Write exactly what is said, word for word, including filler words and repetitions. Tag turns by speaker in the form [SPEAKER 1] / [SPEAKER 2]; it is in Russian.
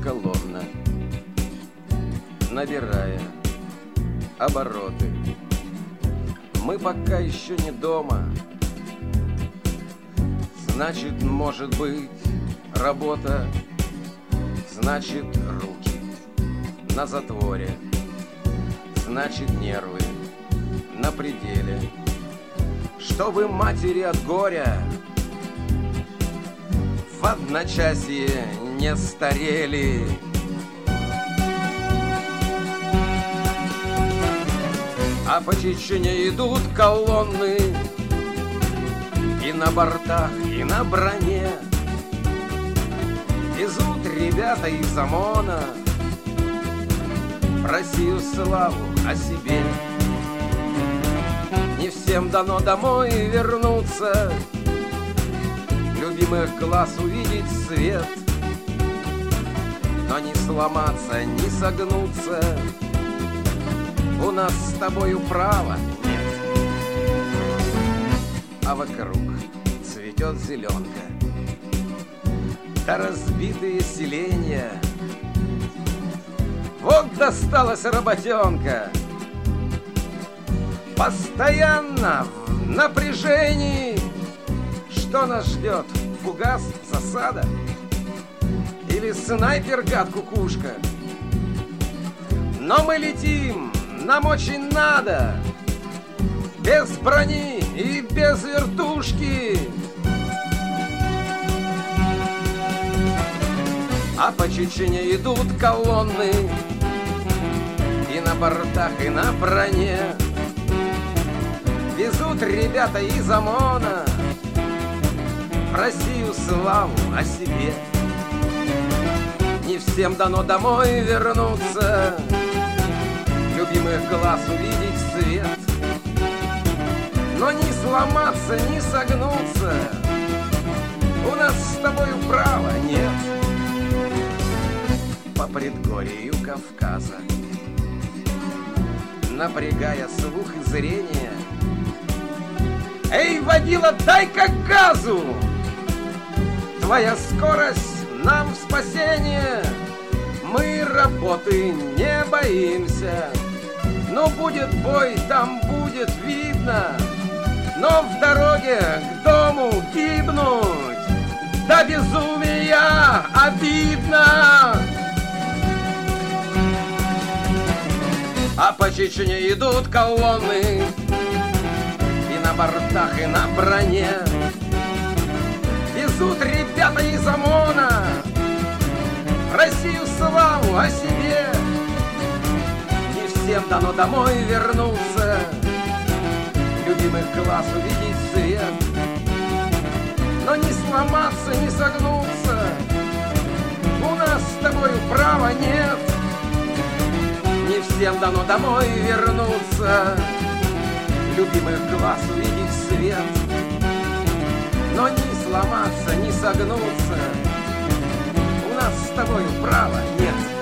[SPEAKER 1] колонна, набирая обороты. Мы пока еще не дома. Значит, может быть, работа. Значит, руки на затворе. Значит, нервы на пределе. Чтобы матери от горя в одночасье не старели. А по Чечне идут колонны, и на бортах, и на броне везут ребята из ОМОНа в Россию славу о себе. Не всем дано домой вернуться, любимых глаз увидеть свет, но не сломаться, не согнуться у нас с тобою права нет. А вокруг цветет зеленка, да разбитые селения. Вот досталась работенка, постоянно в напряжении. Что нас ждет? Фугас, засада? Или снайпер, гад, кукушка? Но мы летим, нам очень надо, без брони и без вертушки. А по Чечне идут колонны, и на бортах, и на броне везут ребята из ОМОНа в Россию славу о себе. Не всем дано домой вернуться, любимых глаз увидеть свет, но не сломаться, не согнуться у нас с тобою права нет. По предгорью Кавказа, напрягая слух и зрение, эй, водила, дай-ка газу! Твоя скорость нам спасение. Мы работы не боимся, но будет бой, там будет видно. Но в дороге к дому гибнуть до безумия обидно. А по Чечне идут колонны, и на бортах, и на броне везут ребята из ОМОНа в Россию славу о себе. Не всем дано домой вернуться, любимых глаз увидеть свет, но не сломаться, не согнуться у нас с тобою права нет. Не всем дано домой вернуться, любимых глаз увидеть свет, но не сломаться, не согнуться у нас с тобой права нет.